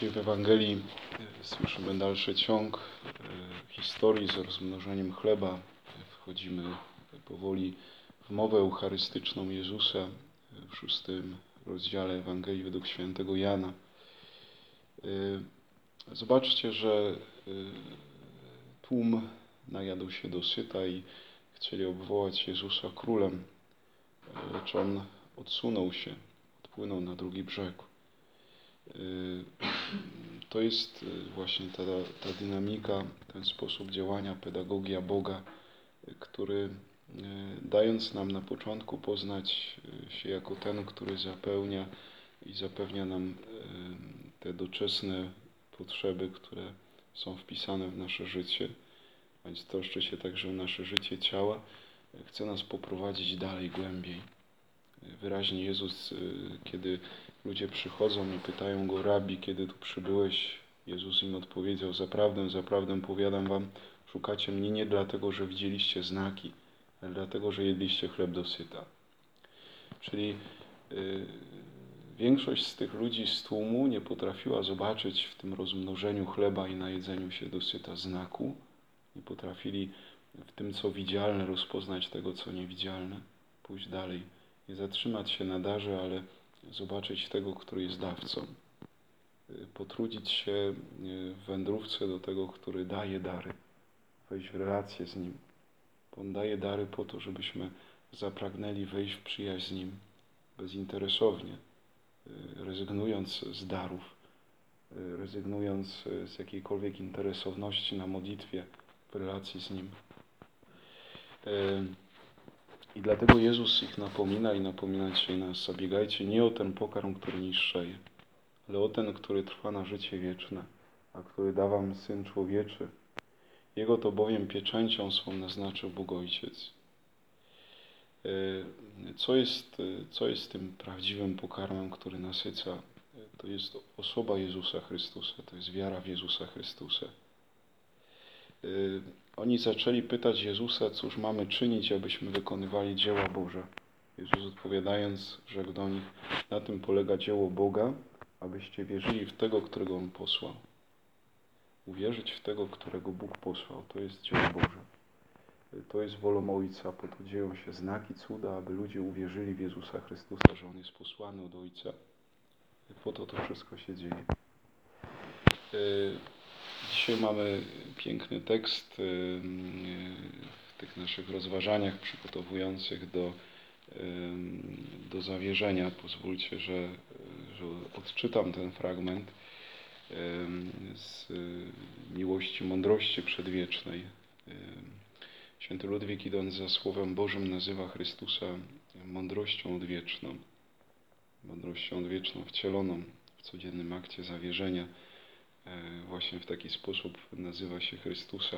Dzisiaj w Ewangelii słyszymy dalszy ciąg historii z rozmnożeniem chleba. Wchodzimy powoli w mowę eucharystyczną Jezusa w 6 rozdziale Ewangelii według świętego Jana. Zobaczcie, że tłum najadł się dosyta i chcieli obwołać Jezusa królem, lecz On odsunął się, odpłynął na drugi brzeg. To jest właśnie ta dynamika, ten sposób działania, pedagogia Boga, który dając nam na początku poznać się jako ten, który zapełnia i zapewnia nam te doczesne potrzeby, które są wpisane w nasze życie, a więc troszczy się także o nasze życie ciała, chce nas poprowadzić dalej, głębiej. Wyraźnie Jezus, kiedy ludzie przychodzą i pytają Go: Rabbi, kiedy tu przybyłeś? Jezus im odpowiedział: zaprawdę powiadam wam, szukacie mnie nie dlatego, że widzieliście znaki, ale dlatego, że jedliście chleb dosyta. Czyli większość z tych ludzi z tłumu nie potrafiła zobaczyć w tym rozmnożeniu chleba i najedzeniu się dosyta znaku. Nie potrafili w tym, co widzialne, rozpoznać tego, co niewidzialne, pójść dalej. Nie zatrzymać się na darze, ale zobaczyć tego, który jest dawcą. Potrudzić się w wędrówce do tego, który daje dary. Wejść w relację z Nim. On daje dary po to, żebyśmy zapragnęli wejść w przyjaźń z Nim bezinteresownie, rezygnując z darów, rezygnując z jakiejkolwiek interesowności na modlitwie w relacji z Nim. I dlatego Jezus ich napomina i napomina dzisiaj nas: zabiegajcie nie o ten pokarm, który niższeje, ale o ten, który trwa na życie wieczne, a który da wam Syn Człowieczy. Jego to bowiem pieczęcią swą naznaczył Bóg Ojciec. Co jest tym prawdziwym pokarmem, który nasyca? To jest osoba Jezusa Chrystusa, to jest wiara w Jezusa Chrystusa. Oni zaczęli pytać Jezusa, cóż mamy czynić, abyśmy wykonywali dzieła Boże. Jezus odpowiadając, rzekł do nich: na tym polega dzieło Boga, abyście wierzyli w tego, którego On posłał. Uwierzyć w tego, którego Bóg posłał, to jest dzieło Boże. To jest wolą Ojca, po to dzieją się znaki, cuda, aby ludzie uwierzyli w Jezusa Chrystusa, że On jest posłany od Ojca. Po to wszystko się dzieje. Dzisiaj mamy piękny tekst w tych naszych rozważaniach przygotowujących do zawierzenia. Pozwólcie, że odczytam ten fragment z miłości mądrości przedwiecznej. Święty Ludwik, idąc za Słowem Bożym, nazywa Chrystusa mądrością odwieczną. Mądrością odwieczną wcieloną w codziennym akcie zawierzenia. Właśnie w taki sposób nazywa się Chrystusa.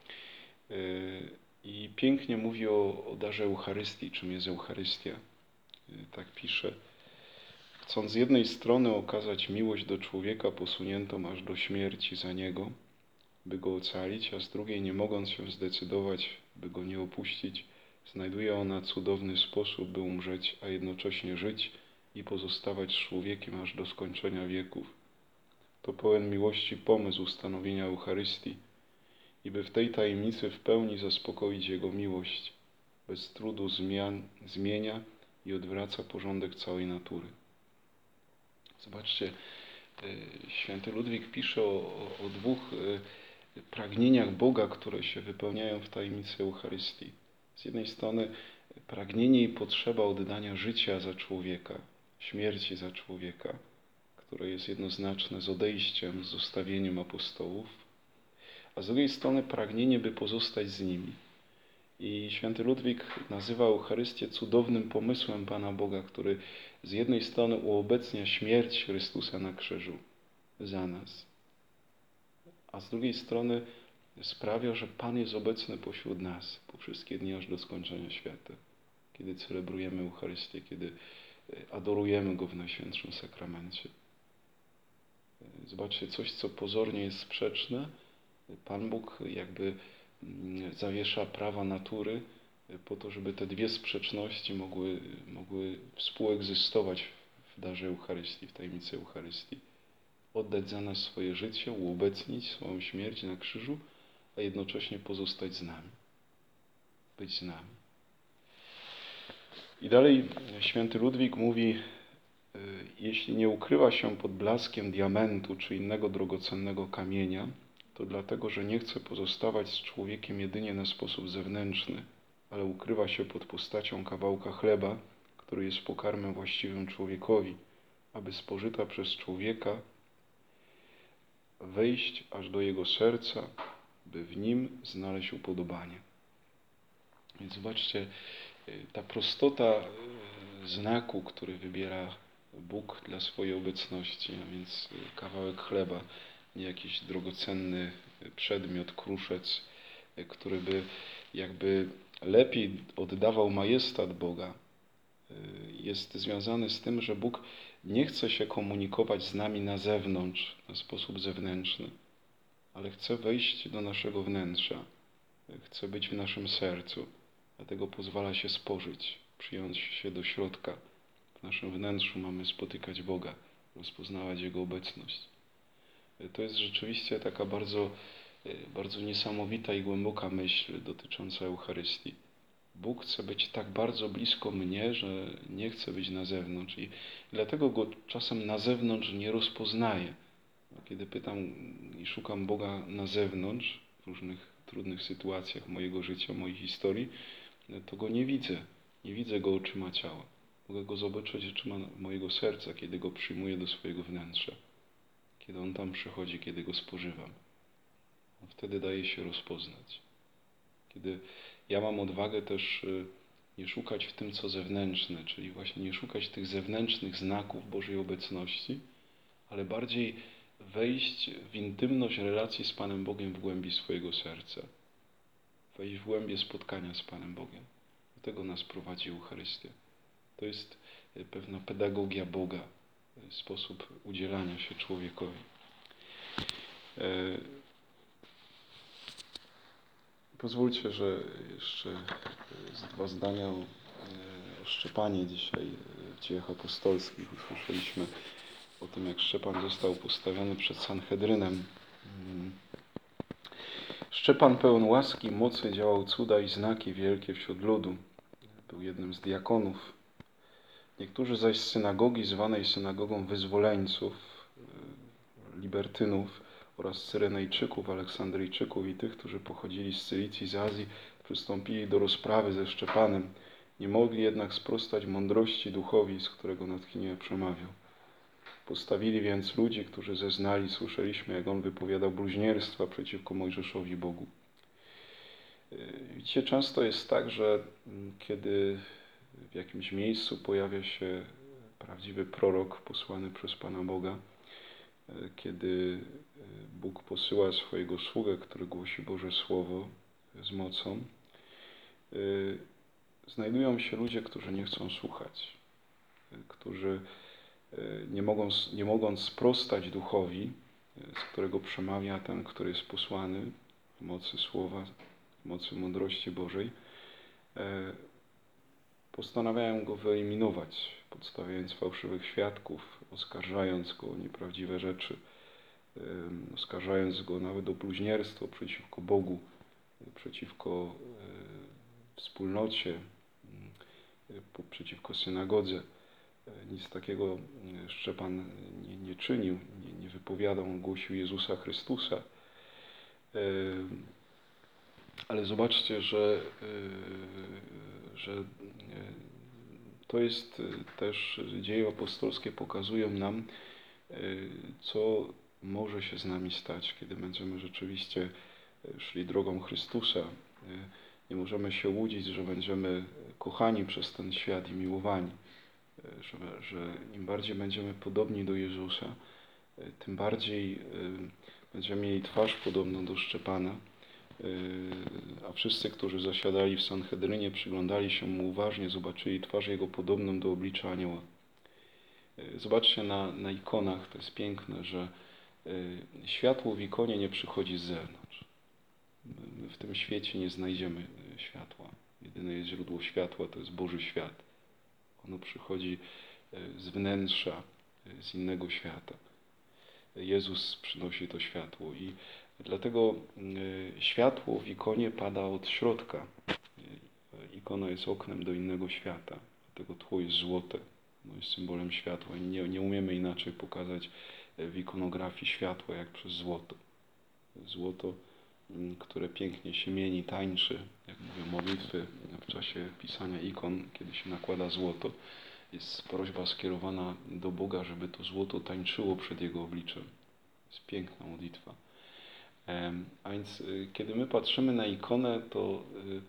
I pięknie mówi o darze Eucharystii, czym jest Eucharystia. Tak pisze: chcąc z jednej strony okazać miłość do człowieka posuniętą aż do śmierci za niego, by go ocalić, a z drugiej nie mogąc się zdecydować, by go nie opuścić, znajduje ona cudowny sposób, by umrzeć, a jednocześnie żyć i pozostawać z człowiekiem aż do skończenia wieków. To pełen miłości pomysł ustanowienia Eucharystii i by w tej tajemnicy w pełni zaspokoić Jego miłość, bez trudu zmienia i odwraca porządek całej natury. Zobaczcie, święty Ludwik pisze o dwóch pragnieniach Boga, które się wypełniają w tajemnicy Eucharystii. Z jednej strony pragnienie i potrzeba oddania życia za człowieka, śmierci za człowieka, które jest jednoznaczne z odejściem, z zostawieniem apostołów, a z drugiej strony pragnienie, by pozostać z nimi. I święty Ludwik nazywa Eucharystię cudownym pomysłem Pana Boga, który z jednej strony uobecnia śmierć Chrystusa na krzyżu za nas, a z drugiej strony sprawia, że Pan jest obecny pośród nas po wszystkie dni aż do skończenia świata, kiedy celebrujemy Eucharystię, kiedy adorujemy Go w Najświętszym Sakramencie. Zobaczcie, coś, co pozornie jest sprzeczne, Pan Bóg jakby zawiesza prawa natury po to, żeby te dwie sprzeczności mogły współegzystować w darze Eucharystii, w tajemnicy Eucharystii. oddać za nas swoje życie, uobecnić swoją śmierć na krzyżu, a jednocześnie pozostać z nami, być z nami. I dalej święty Ludwik mówi, jeśli nie ukrywa się pod blaskiem diamentu czy innego drogocennego kamienia, to dlatego, że nie chce pozostawać z człowiekiem jedynie na sposób zewnętrzny, ale ukrywa się pod postacią kawałka chleba, który jest pokarmem właściwym człowiekowi, aby spożyta przez człowieka wejść aż do jego serca, by w nim znaleźć upodobanie. Więc zobaczcie, ta prostota znaku, który wybiera Bóg dla swojej obecności, a więc kawałek chleba, nie jakiś drogocenny przedmiot, kruszec, który by jakby lepiej oddawał majestat Boga, jest związany z tym, że Bóg nie chce się komunikować z nami na zewnątrz, na sposób zewnętrzny, ale chce wejść do naszego wnętrza, chce być w naszym sercu, dlatego pozwala się spożyć, przyjąć się do środka. W naszym wnętrzu mamy spotykać Boga, rozpoznawać Jego obecność. To jest rzeczywiście taka bardzo, bardzo niesamowita i głęboka myśl dotycząca Eucharystii. Bóg chce być tak bardzo blisko mnie, że nie chce być na zewnątrz i dlatego Go czasem na zewnątrz nie rozpoznaję. Kiedy pytam i szukam Boga na zewnątrz, w różnych trudnych sytuacjach mojego życia, mojej historii, to Go nie widzę. Nie widzę Go oczyma ciała. Mogę Go zobaczyć oczyma mojego serca, kiedy Go przyjmuję do swojego wnętrza. Kiedy On tam przychodzi, kiedy Go spożywam. Wtedy daje się rozpoznać. Kiedy ja mam odwagę też nie szukać w tym, co zewnętrzne, czyli właśnie nie szukać tych zewnętrznych znaków Bożej obecności, ale bardziej wejść w intymność relacji z Panem Bogiem w głębi swojego serca. Wejść w głębie spotkania z Panem Bogiem. Do tego nas prowadzi Eucharystia. To jest pewna pedagogia Boga, sposób udzielania się człowiekowi. Pozwólcie, że jeszcze dwa zdania o Szczepanie. Dzisiaj w Dziejach Apostolskich usłyszeliśmy o tym, jak Szczepan został postawiony przed Sanhedrynem. Szczepan pełen łaski i mocy działał cuda i znaki wielkie wśród ludu. Był jednym z diakonów. Niektórzy zaś z synagogi, zwanej synagogą wyzwoleńców, libertynów oraz Cyrenejczyków, Aleksandryjczyków i tych, którzy pochodzili z Cylicji, z Azji, przystąpili do rozprawy ze Szczepanem. Nie mogli jednak sprostać mądrości duchowi, z którego natchnienie przemawiał. Postawili więc ludzi, którzy zeznali, słyszeliśmy, jak on wypowiadał bluźnierstwa przeciwko Mojżeszowi Bogu. Widzicie, często jest tak, że kiedy w jakimś miejscu pojawia się prawdziwy prorok posłany przez Pana Boga, kiedy Bóg posyła swojego sługę, który głosi Boże Słowo z mocą, znajdują się ludzie, którzy nie chcą słuchać, którzy nie mogąc sprostać duchowi, z którego przemawia ten, który jest posłany w mocy Słowa, w mocy mądrości Bożej, postanawiają go wyeliminować, podstawiając fałszywych świadków, oskarżając go o nieprawdziwe rzeczy, oskarżając go nawet o bluźnierstwo przeciwko Bogu, przeciwko wspólnocie, przeciwko synagodze. Nic takiego Szczepan nie czynił, nie wypowiadał, on głosił Jezusa Chrystusa. Ale zobaczcie, że to jest też, dzieje apostolskie pokazują nam, co może się z nami stać, kiedy będziemy rzeczywiście szli drogą Chrystusa. Nie możemy się łudzić, że będziemy kochani przez ten świat i miłowani. Że im bardziej będziemy podobni do Jezusa, tym bardziej będziemy mieli twarz podobną do Szczepana, a wszyscy, którzy zasiadali w Sanhedrynie, przyglądali się mu uważnie, zobaczyli twarz jego podobną do oblicza anioła. Zobaczcie na ikonach, to jest piękne, że światło w ikonie nie przychodzi z zewnątrz. My w tym świecie nie znajdziemy światła. Jedyne źródło światła to jest Boży świat. Ono przychodzi z wnętrza, z innego świata. Jezus przynosi to światło i dlatego światło w ikonie pada od środka. Ikona jest oknem do innego świata, dlatego tło jest złote, jest symbolem światła i nie umiemy inaczej pokazać w ikonografii światła jak przez złoto. Złoto, które pięknie się mieni, tańczy, jak mówią modlitwy w czasie pisania ikon, kiedy się nakłada złoto, jest prośba skierowana do Boga, żeby to złoto tańczyło przed Jego obliczem. Jest piękna modlitwa. A więc kiedy my patrzymy na ikonę, to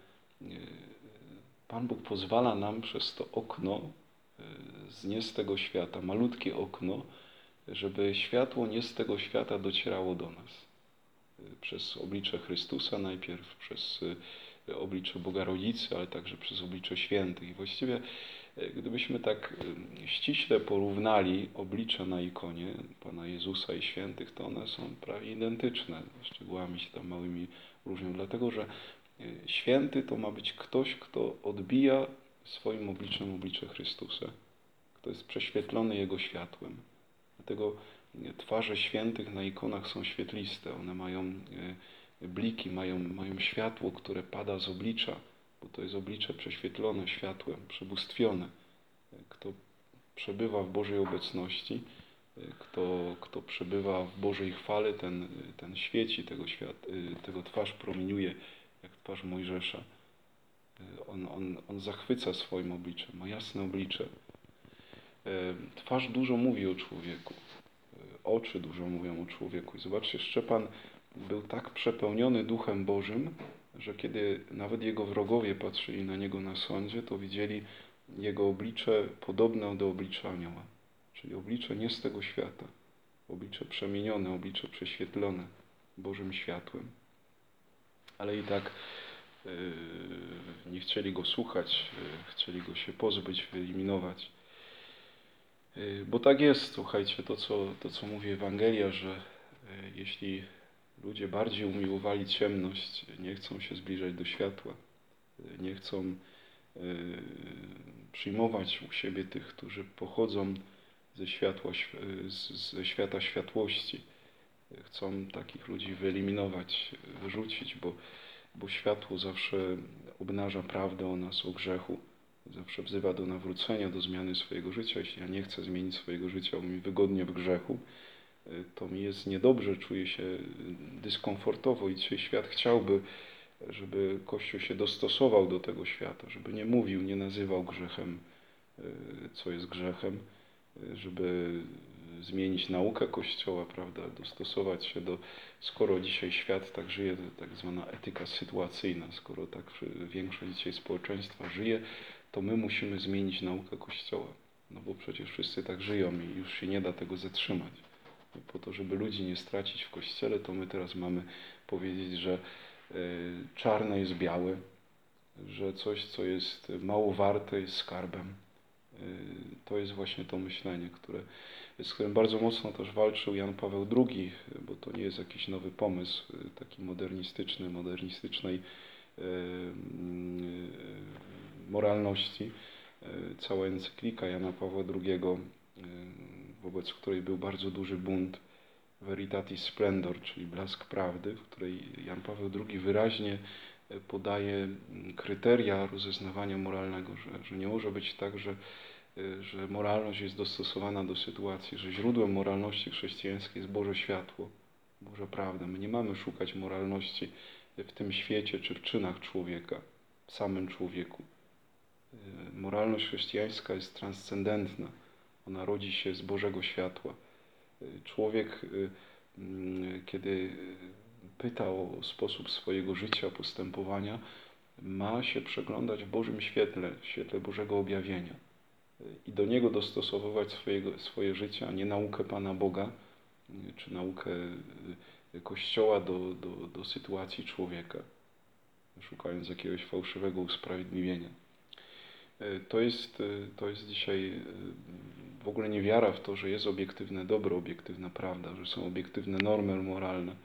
Pan Bóg pozwala nam przez to okno z nie z tego świata, malutkie okno, żeby światło nie z tego świata docierało do nas. Przez oblicze Chrystusa najpierw, przez oblicze Boga Rodzicy, ale także przez oblicze świętych. I właściwie gdybyśmy tak ściśle porównali oblicze na ikonie Pana Jezusa i świętych, to one są prawie identyczne. Szczegółami się tam małymi różnią, dlatego że święty to ma być ktoś, kto odbija swoim obliczem oblicze Chrystusa, kto jest prześwietlony Jego światłem. Dlatego twarze świętych na ikonach są świetliste, one mają bliki, mają światło, które pada z oblicza, bo to jest oblicze prześwietlone światłem, przebóstwione. Kto przebywa w Bożej obecności, kto przebywa w Bożej chwale, ten świeci, tego twarz promieniuje, jak twarz Mojżesza. On zachwyca swoim obliczem, ma jasne oblicze. Twarz dużo mówi o człowieku. Oczy dużo mówią o człowieku. I zobaczcie, Szczepan był tak przepełniony Duchem Bożym, że kiedy nawet jego wrogowie patrzyli na niego na sądzie, to widzieli jego oblicze podobne do oblicza anioła. Czyli oblicze nie z tego świata. Oblicze przemienione, oblicze prześwietlone Bożym światłem. Ale i tak nie chcieli go słuchać, chcieli go się pozbyć, wyeliminować. Bo tak jest, słuchajcie, to co mówi Ewangelia, że jeśli ludzie bardziej umiłowali ciemność, nie chcą się zbliżać do światła, nie chcą przyjmować u siebie tych, którzy pochodzą ze świata światłości. Chcą takich ludzi wyeliminować, wyrzucić, bo światło zawsze obnaża prawdę o nas, o grzechu. Zawsze wzywa do nawrócenia, do zmiany swojego życia. Jeśli ja nie chcę zmienić swojego życia, bo mi wygodnie w grzechu, to mi jest niedobrze, czuję się dyskomfortowo i dzisiaj świat chciałby, żeby Kościół się dostosował do tego świata, żeby nie mówił, nie nazywał grzechem, co jest grzechem, żeby zmienić naukę Kościoła, prawda, dostosować się skoro dzisiaj świat tak żyje, to tak zwana etyka sytuacyjna, skoro tak większość dzisiaj społeczeństwa żyje, to my musimy zmienić naukę Kościoła, no bo przecież wszyscy tak żyją i już się nie da tego zatrzymać. Po to, żeby ludzi nie stracić w Kościele, to my teraz mamy powiedzieć, że czarne jest białe, że coś, co jest mało warte, jest skarbem. To jest właśnie to myślenie, z którym bardzo mocno też walczył Jan Paweł II, bo to nie jest jakiś nowy pomysł, taki modernistycznej moralności. Cała encyklika Jana Pawła II, wobec której był bardzo duży bunt, Veritatis Splendor, czyli blask prawdy, w której Jan Paweł II wyraźnie podaje kryteria rozeznawania moralnego, że nie może być tak, że moralność jest dostosowana do sytuacji, że źródłem moralności chrześcijańskiej jest Boże światło, Boża prawda. My nie mamy szukać moralności w tym świecie czy w czynach człowieka, w samym człowieku. Moralność chrześcijańska jest transcendentna. Ona rodzi się z Bożego światła. Człowiek, kiedy pyta o sposób swojego życia, postępowania, ma się przeglądać w Bożym świetle, w świetle Bożego objawienia i do niego dostosowywać swoje życie, a nie naukę Pana Boga, czy naukę Kościoła do sytuacji człowieka, szukając jakiegoś fałszywego usprawiedliwienia. To jest dzisiaj w ogóle niewiara w to, że jest obiektywne dobro, obiektywna prawda, że są obiektywne normy moralne,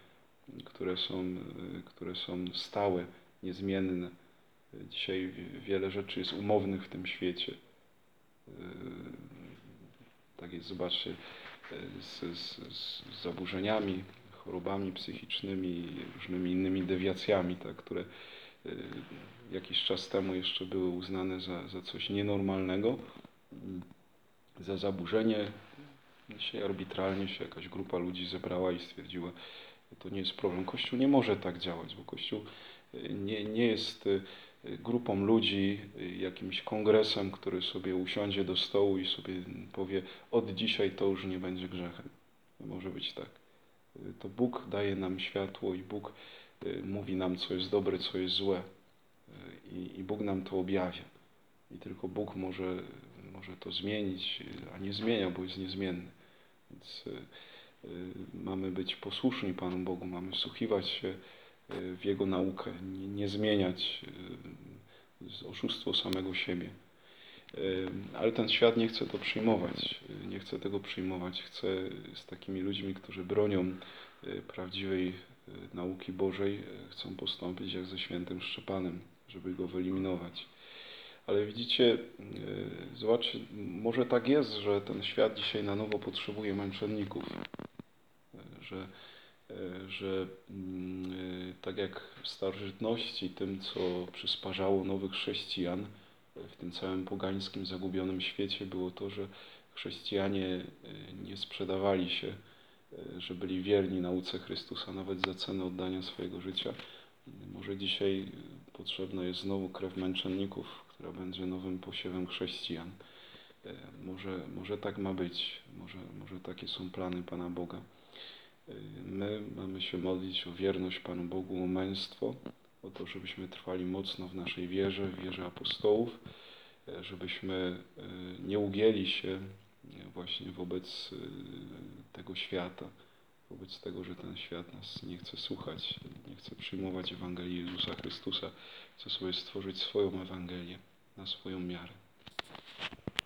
które są stałe, niezmienne. Dzisiaj wiele rzeczy jest umownych w tym świecie. Tak jest, zobaczcie, z zaburzeniami, chorobami psychicznymi, różnymi innymi dewiacjami, tak, które jakiś czas temu jeszcze były uznane za coś nienormalnego, za zaburzenie. Dzisiaj arbitralnie się jakaś grupa ludzi zebrała i stwierdziła, że to nie jest problem. Kościół nie może tak działać, bo Kościół nie jest grupą ludzi, jakimś kongresem, który sobie usiądzie do stołu i sobie powie, od dzisiaj to już nie będzie grzechem. Nie może być tak. To Bóg daje nam światło i Bóg mówi nam, co jest dobre, co jest złe. I Bóg nam to objawia. I tylko Bóg może to zmienić, a nie zmienia, bo jest niezmienny. Więc mamy być posłuszni Panu Bogu, mamy wsłuchiwać się w Jego naukę, nie zmieniać z oszustwo samego siebie. Ale ten świat nie chce to przyjmować, nie chce tego przyjmować, chce z takimi ludźmi, którzy bronią prawdziwej nauki Bożej, chcą postąpić jak ze świętym Szczepanem, żeby go wyeliminować. Ale widzicie, zobaczcie, może tak jest, że ten świat dzisiaj na nowo potrzebuje męczenników, że tak jak w starożytności tym, co przysparzało nowych chrześcijan w tym całym pogańskim, zagubionym świecie, było to, że chrześcijanie nie sprzedawali się, że byli wierni nauce Chrystusa, nawet za cenę oddania swojego życia. Może dzisiaj potrzebna jest znowu krew męczenników, która będzie nowym posiewem chrześcijan. Może tak ma być, może takie są plany Pana Boga. My mamy się modlić o wierność Panu Bogu, o męstwo, o to, żebyśmy trwali mocno w naszej wierze, w wierze apostołów, żebyśmy nie ugięli się właśnie wobec tego świata, wobec tego, że ten świat nas nie chce słuchać, nie chce przyjmować Ewangelii Jezusa Chrystusa, chce sobie stworzyć swoją Ewangelię na swoją miarę.